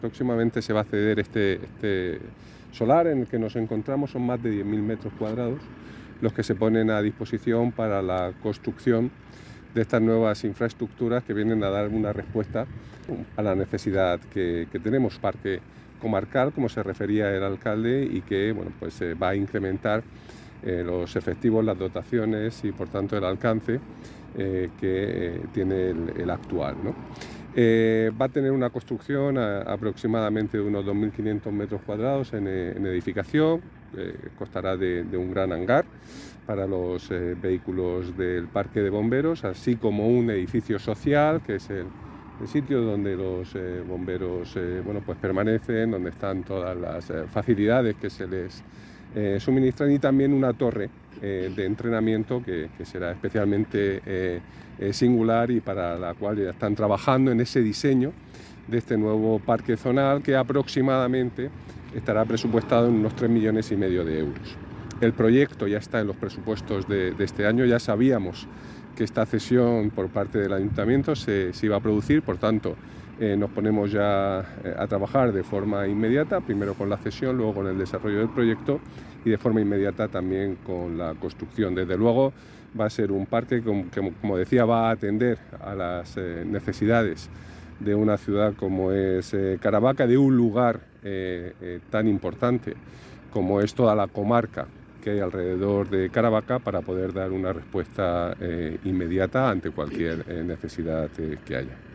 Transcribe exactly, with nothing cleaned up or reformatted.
Próximamente se va a ceder este, este solar en el que nos encontramos, son más de diez mil metros cuadrados los que se ponen a disposición para la construcción de estas nuevas infraestructuras que vienen a dar una respuesta a la necesidad que, que tenemos, parque comarcal, como se refería el alcalde, y que bueno, pues, eh, va a incrementar eh, los efectivos, las dotaciones y por tanto el alcance eh, que eh, tiene el, el actual, ¿no? Eh, va a tener una construcción a, aproximadamente de unos dos mil quinientos metros cuadrados en, en edificación, eh, constará de, de un gran hangar para los eh, vehículos del parque de bomberos, así como un edificio social, que es el, el sitio donde los eh, bomberos eh, bueno, pues permanecen, donde están todas las eh, facilidades que se les eh, suministran, y también una torre eh, de entrenamiento que, que será especialmente eh, eh, singular y para la cual ya están trabajando en ese diseño de este nuevo parque zonal, que aproximadamente estará presupuestado en unos tres millones y medio de euros. El proyecto ya está en los presupuestos de, de este año, ya sabíamos que esta cesión por parte del ayuntamiento se, se iba a producir, por tanto eh, nos ponemos ya eh, a trabajar de forma inmediata, primero con la cesión, luego con el desarrollo del proyecto y de forma inmediata también con la construcción. Desde luego va a ser un parque que, que como decía, va a atender a las eh, necesidades de una ciudad como es eh, Caravaca, de un lugar eh, eh, tan importante como es toda la comarca que hay alrededor de Caravaca, para poder dar una respuesta eh, inmediata ante cualquier eh, necesidad eh, que haya.